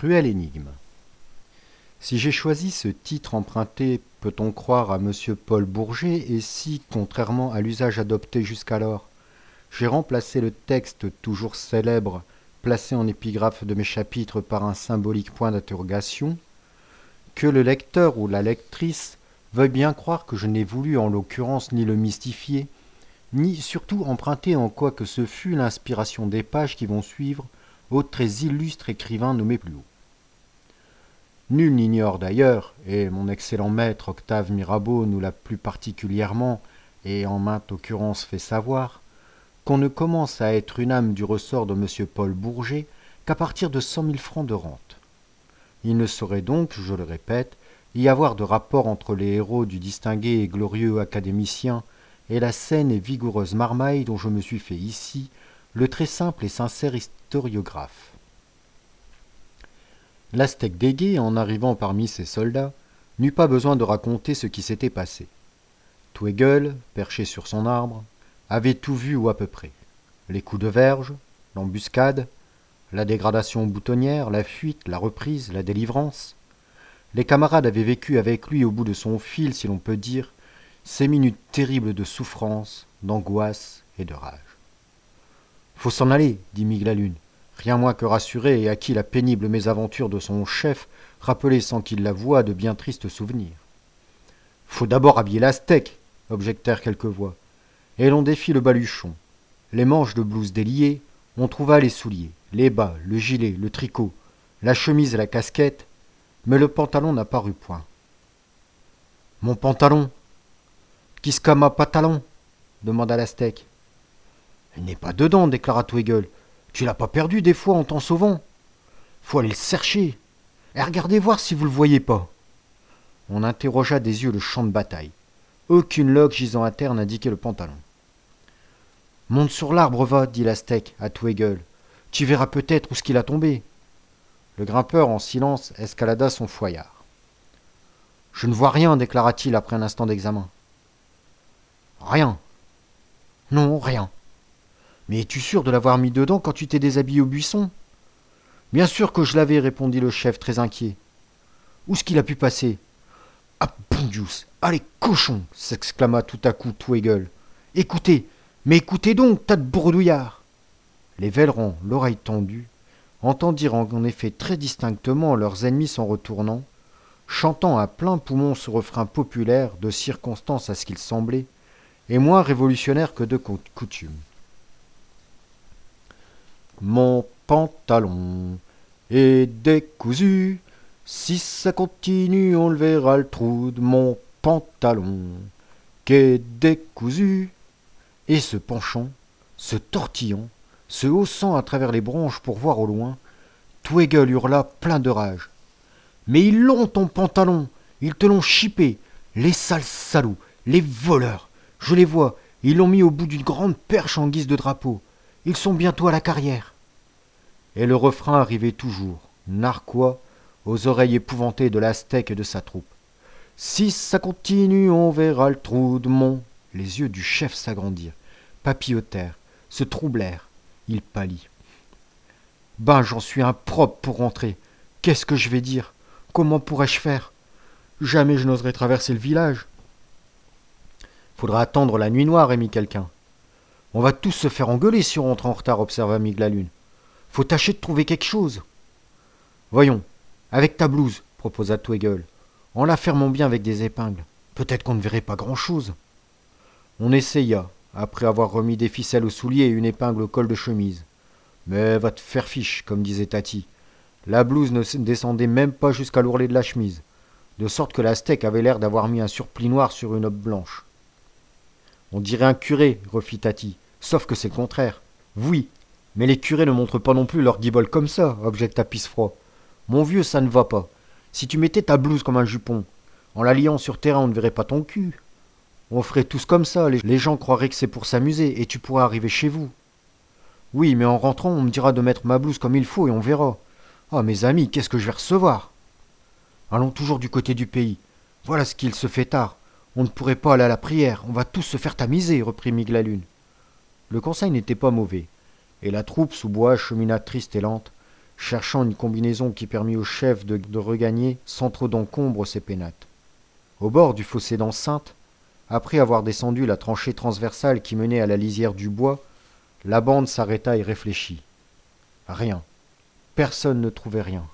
cruelle énigme. Si j'ai choisi ce titre emprunté, peut-on croire, à monsieur Paul Bourget, et si, contrairement à l'usage adopté jusqu'alors, j'ai remplacé le texte toujours célèbre, placé en épigraphe de mes chapitres par un symbolique point d'interrogation, que le lecteur ou la lectrice veuille bien croire que je n'ai voulu en l'occurrence ni le mystifier, ni surtout emprunter en quoi que ce fût l'inspiration des pages qui vont suivre aux très illustres écrivains nommés plus haut. Nul n'ignore d'ailleurs, et mon excellent maître Octave Mirabeau nous l'a plus particulièrement et en mainte occurrence fait savoir, qu'on ne commence à être une âme du ressort de M. Paul Bourget qu'à partir de 100 000 francs de rente. Il ne saurait donc, je le répète, y avoir de rapport entre les héros du distingué et glorieux académicien et la saine et vigoureuse marmaille dont je me suis fait ici le très simple et sincère historiographe. L'Aztèque dégué, en arrivant parmi ses soldats, n'eut pas besoin de raconter ce qui s'était passé. Twégueul, perché sur son arbre, avait tout vu ou à peu près. Les coups de verge, l'embuscade, la dégradation boutonnière, la fuite, la reprise, la délivrance. Les camarades avaient vécu avec lui au bout de son fil, si l'on peut dire, ces minutes terribles de souffrance, d'angoisse et de rage. « Faut s'en aller, dit Miglalune, rien moins que rassuré et à qui la pénible mésaventure de son chef rappelait sans qu'il l'avouât de bien tristes souvenirs. « Faut d'abord habiller l'Aztèque, objectèrent quelques voix. Et l'on défit le baluchon. Les manches de blouse déliées, on trouva les souliers, les bas, le gilet, le tricot, la chemise et la casquette, mais le pantalon n'apparut point. « Mon pantalon ! Qu'isca ma pantalon ?» demanda l'Aztèque. « Il n'est pas dedans, déclara Twégueul. Tu l'as pas perdu des fois en t'en sauvant. Faut aller le chercher. Et regardez voir si vous le voyez pas. » On interrogea des yeux le champ de bataille. Aucune loque gisant à terre n'indiquait le pantalon. « Monte sur l'arbre, va, dit l'Aztèque à Twégueul. Tu verras peut-être où ce qu'il a tombé. » Le grimpeur, en silence, escalada son foyard. « Je ne vois rien, déclara-t-il après un instant d'examen. « Rien. Non, rien. Mais es-tu sûr de l'avoir mis dedans quand tu t'es déshabillé au buisson ? » « Bien sûr que je l'avais, répondit le chef très inquiet. Où est-ce qu'il a pu passer ? » « Ah, bon Dieu ! Allez, cochon !» s'exclama tout à coup Twégueul. « Écoutez, mais écoutez donc, tas de bourdouillards !» Les Vellerans, l'oreille tendue, entendirent en effet très distinctement leurs ennemis s'en retournant, chantant à plein poumon ce refrain populaire, de circonstance à ce qu'il semblait, et moins révolutionnaire que de coutume. Mon pantalon est décousu, si ça continue on le verra le trou de mon pantalon qu'est décousu. Et se penchant, se tortillant, se haussant à travers les branches pour voir au loin, Twégueul hurla plein de rage. « Mais ils l'ont ton pantalon, ils te l'ont chippé, les sales salauds, les voleurs. Je les vois, ils l'ont mis au bout d'une grande perche en guise de drapeau. Ils sont bientôt à la carrière. » Et le refrain arrivait toujours, narquois, aux oreilles épouvantées de l'Aztèque et de sa troupe. « Si ça continue, on verra le trou de mon... » Les yeux du chef s'agrandirent, papillotèrent, se troublèrent. Il pâlit. « Ben, j'en suis impropre pour rentrer. Qu'est-ce que je vais dire ? Comment pourrais-je faire ? Jamais je n'oserais traverser le village. »« Faudra attendre la nuit noire, émit quelqu'un. »« On va tous se faire engueuler si on rentre en retard, observa Miglalune. Faut tâcher de trouver quelque chose. »« Voyons, avec ta blouse, proposa Twégueul, en la fermant bien avec des épingles. Peut-être qu'on ne verrait pas grand-chose. » On essaya, après avoir remis des ficelles aux souliers et une épingle au col de chemise. Mais va te faire fiche, comme disait Tati. La blouse ne descendait même pas jusqu'à l'ourlet de la chemise, de sorte que l'Aztèque avait l'air d'avoir mis un surplis noir sur une robe blanche. On dirait un curé, refit Tati, sauf que c'est le contraire. Oui, mais les curés ne montrent pas non plus leur guibole comme ça, objecta Pissefroid. Mon vieux, ça ne va pas. Si tu mettais ta blouse comme un jupon, en la liant sur terrain, on ne verrait pas ton cul. On ferait tous comme ça, les gens croiraient que c'est pour s'amuser, et tu pourrais arriver chez vous. Oui, mais en rentrant, on me dira de mettre ma blouse comme il faut, et on verra. Ah, mes amis, qu'est-ce que je vais recevoir ? Allons toujours du côté du pays. Voilà ce qu'il se fait tard. On ne pourrait pas aller à la prière, on va tous se faire tamiser, reprit Miglalune. Le conseil n'était pas mauvais, et la troupe sous bois chemina triste et lente, cherchant une combinaison qui permit au chef de regagner sans trop d'encombre ses pénates. Au bord du fossé d'enceinte, après avoir descendu la tranchée transversale qui menait à la lisière du bois, la bande s'arrêta et réfléchit. Rien. Personne ne trouvait rien.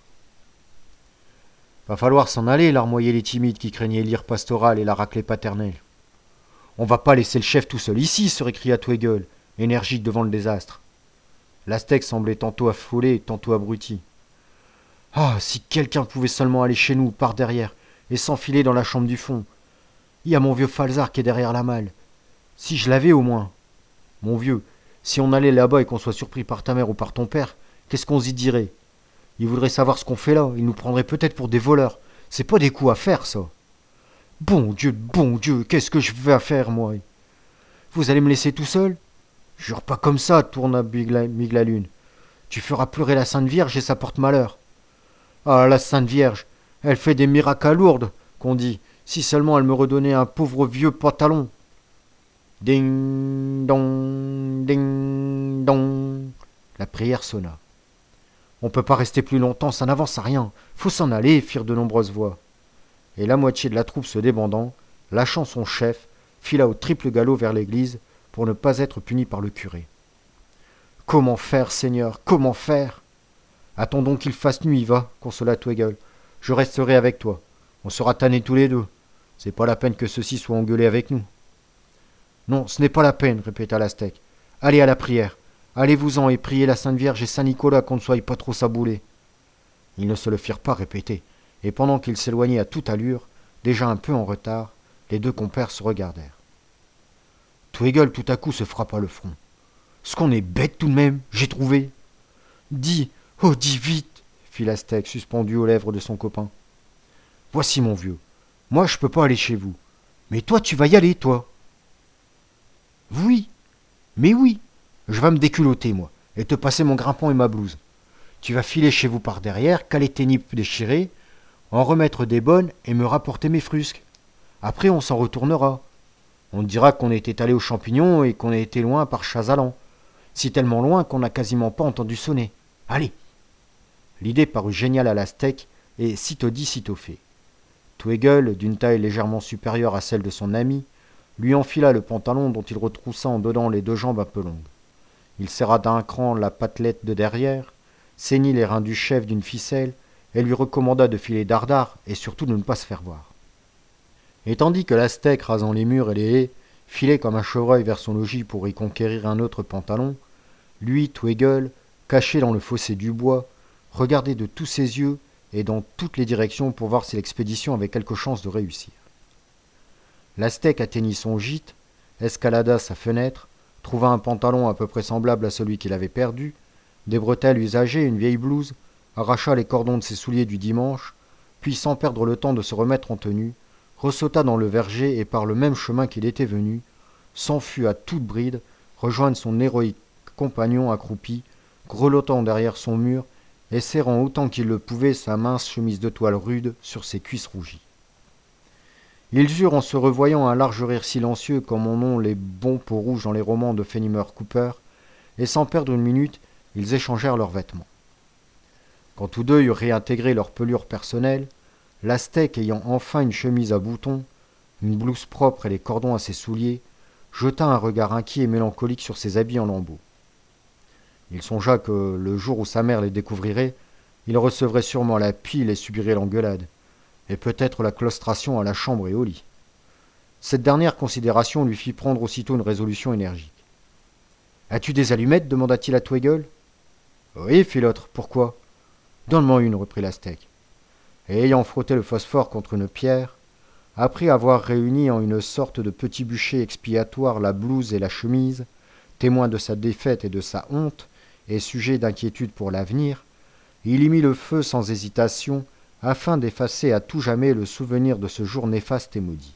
Va falloir s'en aller, larmoyaient les timides qui craignaient l'ire pastorale et la raclée paternelle. On va pas laisser le chef tout seul ici, se récria Twiggle, énergique devant le désastre. L'Aztèque semblait tantôt affolé, tantôt abruti. Ah, si quelqu'un pouvait seulement aller chez nous, par derrière, et s'enfiler dans la chambre du fond. Il y a mon vieux Falzar qui est derrière la malle. Si je l'avais au moins. Mon vieux, si on allait là-bas et qu'on soit surpris par ta mère ou par ton père, qu'est-ce qu'on y dirait? Ils voudraient savoir ce qu'on fait là, ils nous prendraient peut-être pour des voleurs. C'est pas des coups à faire, ça. Bon Dieu, qu'est-ce que je vais faire, moi? Vous allez me laisser tout seul? Jure pas comme ça, tourna Miglalune. Tu feras pleurer la Sainte Vierge et ça porte malheur. Ah, la Sainte Vierge, elle fait des miracles à Lourdes, qu'on dit. Si seulement elle me redonnait un pauvre vieux pantalon. Ding dong, ding dong. La prière sonna. On peut pas rester plus longtemps, ça n'avance à rien. Faut s'en aller, firent de nombreuses voix. Et la moitié de la troupe se débandant, lâchant son chef, fila au triple galop vers l'église pour ne pas être puni par le curé. Comment faire, Seigneur, comment faire? Attendons qu'il fasse nuit, va, consola Twiggle. Je resterai avec toi. On sera tannés tous les deux. C'est pas la peine que ceux-ci soient engueulés avec nous. Non, ce n'est pas la peine, répéta l'Aztèque. Allez à la prière. Allez-vous-en et priez la Sainte Vierge et Saint Nicolas qu'on ne soit pas trop saboulés. Ils ne se le firent pas répéter, et pendant qu'ils s'éloignaient à toute allure, déjà un peu en retard, les deux compères se regardèrent. Twiggle tout à coup se frappa le front. Ce qu'on est bête tout de même, j'ai trouvé. Dis, oh dis vite, fit l'Aztèque suspendu aux lèvres de son copain. Voici mon vieux, moi je peux pas aller chez vous, mais toi tu vas y aller, toi. Oui, mais oui, je vais me déculotter, moi, et te passer mon grimpant et ma blouse. Tu vas filer chez vous par derrière, caler tes nippes déchirées, en remettre des bonnes et me rapporter mes frusques. Après, on s'en retournera. On dira qu'on était allé aux champignons et qu'on a été loin par Chazalan. Si tellement loin qu'on n'a quasiment pas entendu sonner. Allez. L'idée parut géniale à l'Aztèque et sitôt dit, sitôt fait. Twiggle, d'une taille légèrement supérieure à celle de son ami, lui enfila le pantalon dont il retroussa en dedans les deux jambes un peu longues. Il serra d'un cran la patelette de derrière, ceignit les reins du chef d'une ficelle et lui recommanda de filer dardard et surtout de ne pas se faire voir. Et tandis que l'Aztèque, rasant les murs et les haies, filait comme un chevreuil vers son logis pour y conquérir un autre pantalon, lui, Twiggle, caché dans le fossé du bois, regardait de tous ses yeux et dans toutes les directions pour voir si l'expédition avait quelque chance de réussir. L'Aztèque atteignit son gîte, escalada sa fenêtre, trouva un pantalon à peu près semblable à celui qu'il avait perdu, des bretelles usagées, une vieille blouse, arracha les cordons de ses souliers du dimanche, puis sans perdre le temps de se remettre en tenue, ressauta dans le verger et par le même chemin qu'il était venu, s'enfuit à toute bride, rejoindre son héroïque compagnon accroupi, grelottant derrière son mur et serrant autant qu'il le pouvait sa mince chemise de toile rude sur ses cuisses rougies. Ils eurent en se revoyant un large rire silencieux comme en ont les bons peaux rouges dans les romans de Fenimore Cooper, et sans perdre une minute, ils échangèrent leurs vêtements. Quand tous deux eurent réintégré leur pelure personnelle, l'Aztèque ayant enfin une chemise à boutons, une blouse propre et les cordons à ses souliers, jeta un regard inquiet et mélancolique sur ses habits en lambeaux. Il songea que, le jour où sa mère les découvrirait, il recevrait sûrement la pile et subirait l'engueulade, et peut-être la claustration à la chambre et au lit. Cette dernière considération lui fit prendre aussitôt une résolution énergique. « As-tu des allumettes » demanda-t-il à Twiggle. « Oui, fit l'autre. Pourquoi ?»« Donne-moi une, » reprit l'Aztèque. Et ayant frotté le phosphore contre une pierre, après avoir réuni en une sorte de petit bûcher expiatoire la blouse et la chemise, témoin de sa défaite et de sa honte, et sujet d'inquiétude pour l'avenir, il y mit le feu sans hésitation, afin d'effacer à tout jamais le souvenir de ce jour néfaste et maudit.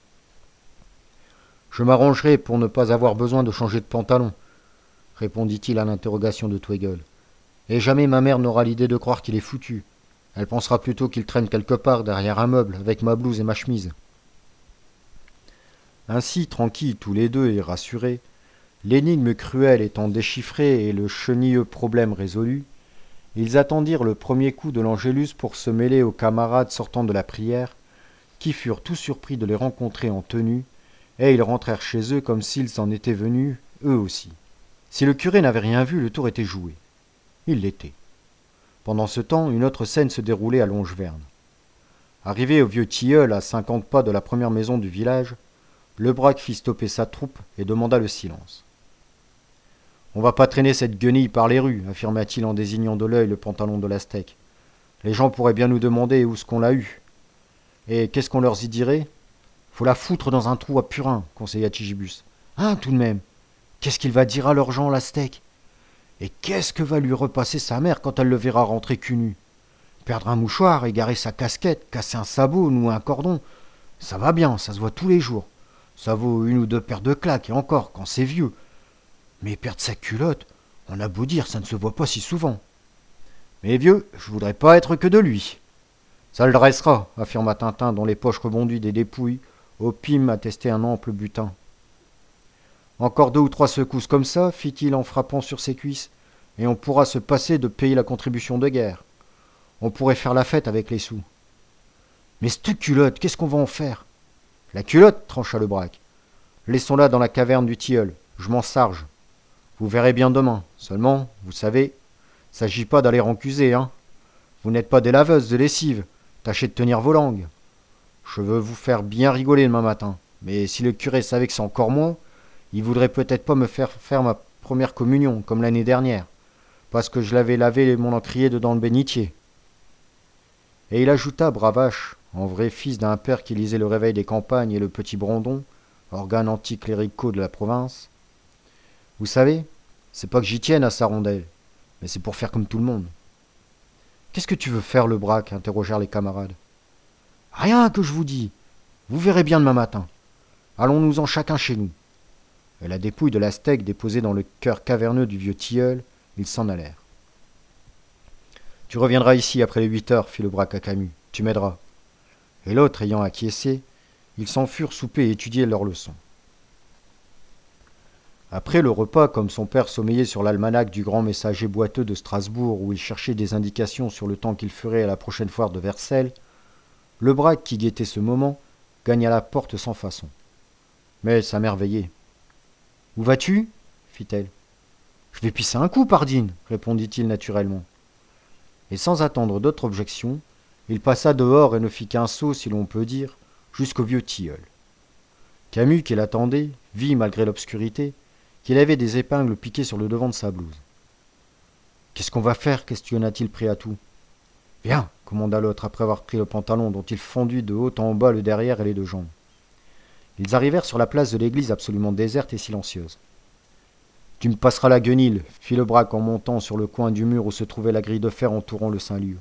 « Je m'arrangerai pour ne pas avoir besoin de changer de pantalon, » répondit-il à l'interrogation de Twiggle. « Et jamais ma mère n'aura l'idée de croire qu'il est foutu. Elle pensera plutôt qu'il traîne quelque part derrière un meuble avec ma blouse et ma chemise. » Ainsi, tranquilles tous les deux et rassurés, l'énigme cruelle étant déchiffrée et le chenilleux problème résolu, Ils attendirent le premier coup de l'Angélus pour se mêler aux camarades sortant de la prière, qui furent tout surpris de les rencontrer en tenue, et ils rentrèrent chez eux comme s'ils en étaient venus, eux aussi. Si le curé n'avait rien vu, le tour était joué. Il l'était. Pendant ce temps, une autre scène se déroulait à Longeverne. Arrivé au vieux tilleul, à 50 pas de la première maison du village, Lebraque fit stopper sa troupe et demanda le silence. « On va pas traîner cette guenille par les rues, affirma-t-il en désignant de l'œil le pantalon de l'Aztèque. Les gens pourraient bien nous demander où est-ce qu'on l'a eu. Et qu'est-ce qu'on leur y dirait ? Faut la foutre dans un trou à purin, conseilla Tigibus. Hein, tout de même. Qu'est-ce qu'il va dire à leurs gens, l'Aztèque ? Et qu'est-ce que va lui repasser sa mère quand elle le verra rentrer cul nu ? Perdre un mouchoir, égarer sa casquette, casser un sabot, nouer un cordon, ça va bien, ça se voit tous les jours. Ça vaut 1 ou 2 paires de claques, et encore, quand c'est vieux. Mais perdre sa culotte, on a beau dire, ça ne se voit pas si souvent. Mais vieux, je voudrais pas être que de lui. Ça le dressera, affirma Tintin, dont les poches rebondies des dépouilles, au pime attestaient un ample butin. Encore 2 ou 3 secousses comme ça, fit-il en frappant sur ses cuisses, et on pourra se passer de payer la contribution de guerre. On pourrait faire la fête avec les sous. Mais cette culotte, qu'est-ce qu'on va en faire ? La culotte, trancha Lebraque. Laissons-la dans la caverne du tilleul, je m'en charge. Vous verrez bien demain. Seulement, vous savez, s'agit pas d'aller en cuser, hein. Vous n'êtes pas des laveuses de lessive, tâchez de tenir vos langues. Je veux vous faire bien rigoler demain matin, mais si le curé savait que c'est encore moi, il voudrait peut-être pas me faire ma première communion, comme l'année dernière, parce que je l'avais lavé mon encrier dedans le bénitier. Et il ajouta, bravache, en vrai fils d'un père qui lisait le Réveil des campagnes et le Petit Brandon, organes anticléricaux de la province. Vous savez, c'est pas que j'y tienne à sa rondelle, mais c'est pour faire comme tout le monde. Qu'est-ce que tu veux faire, Lebraque ? Interrogèrent les camarades. Rien que je vous dis. Vous verrez bien demain matin. Allons-nous-en chacun chez nous. Et la dépouille de l'Aztèque déposée dans le cœur caverneux du vieux tilleul, ils s'en allèrent. Tu reviendras ici après les 8 heures, fit Lebraque à Camus. Tu m'aideras. Et l'autre ayant acquiescé, ils s'en furent souper et étudier leurs leçons. Après le repas, comme son père sommeillait sur l'almanach du grand messager boiteux de Strasbourg où il cherchait des indications sur le temps qu'il ferait à la prochaine foire de Versailles, Lebraque, qui guettait ce moment, gagna la porte sans façon. Mais sa mère veillait. « Où vas-tu » fit-elle. « Je vais pisser un coup, pardine » répondit-il naturellement. Et sans attendre d'autre objection, il passa dehors et ne fit qu'un saut, si l'on peut dire, jusqu'au vieux tilleul. Camus, qui l'attendait, vit, malgré l'obscurité, qu'il avait des épingles piquées sur le devant de sa blouse. « Qu'est-ce qu'on va faire » questionna-t-il prêt à tout. « Viens » commanda l'autre après avoir pris le pantalon dont il fondit de haut en bas le derrière et les 2 jambes. Ils arrivèrent sur la place de l'église absolument déserte et silencieuse. « Tu me passeras la guenille » fit Lebraque en montant sur le coin du mur où se trouvait la grille de fer entourant le Saint-Lieu.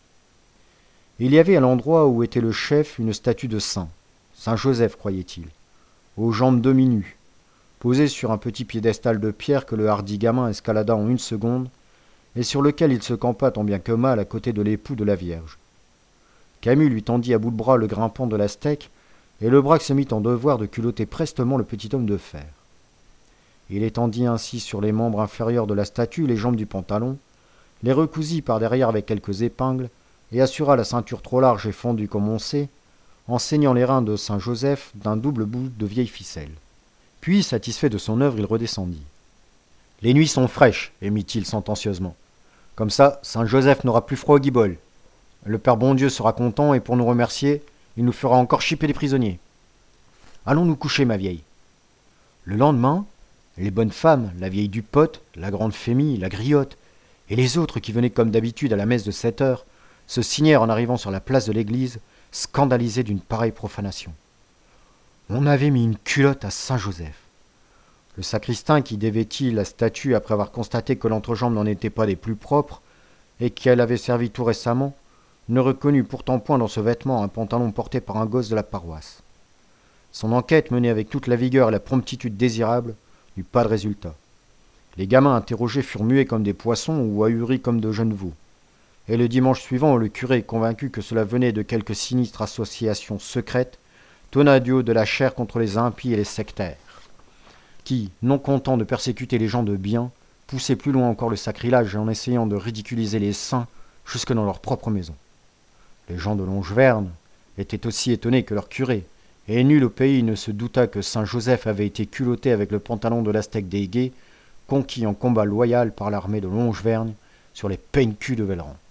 Il y avait à l'endroit où était le chef une statue de saint Joseph, croyait-il, aux jambes demi-nues, posée sur un petit piédestal de pierre que le hardi gamin escalada en 1 seconde, et sur lequel il se campa tant bien que mal à côté de l'époux de la Vierge. Camus lui tendit à bout de bras le grimpant de l'Aztèque, et Lebraque se mit en devoir de culotter prestement le petit homme de fer. Il étendit ainsi sur les membres inférieurs de la statue les jambes du pantalon, les recousit par derrière avec quelques épingles, et assura la ceinture trop large et fendue comme on sait, en ceignant les reins de saint Joseph d'un double bout de vieille ficelle. Puis, satisfait de son œuvre, il redescendit. « Les nuits sont fraîches, émit-il sentencieusement. Comme ça, saint Joseph n'aura plus froid au guibole. Le Père bon Dieu sera content et pour nous remercier, il nous fera encore chipper les prisonniers. Allons nous coucher, ma vieille. » Le lendemain, les bonnes femmes, la vieille du pote, la grande Fémie, la griotte, et les autres qui venaient comme d'habitude à la messe de 7 heures, se signèrent en arrivant sur la place de l'église, scandalisés d'une pareille profanation. On avait mis une culotte à saint Joseph. Le sacristain qui dévêtit la statue après avoir constaté que l'entrejambe n'en était pas des plus propres et qu'elle avait servi tout récemment, ne reconnut pourtant point dans ce vêtement un pantalon porté par un gosse de la paroisse. Son enquête, menée avec toute la vigueur et la promptitude désirable, n'eut pas de résultat. Les gamins interrogés furent muets comme des poissons ou ahuris comme de jeunes veaux. Et le dimanche suivant, le curé, convaincu que cela venait de quelque sinistre association secrète, tonna du haut de la chaire contre les impies et les sectaires, qui, non contents de persécuter les gens de bien, poussaient plus loin encore le sacrilège en essayant de ridiculiser les saints jusque dans leur propre maison. Les gens de Longeverne étaient aussi étonnés que leur curé, et nul au pays ne se douta que saint Joseph avait été culotté avec le pantalon de l'Aztèque des Guets, conquis en combat loyal par l'armée de Longevergne sur les peignes-culs de Velleran.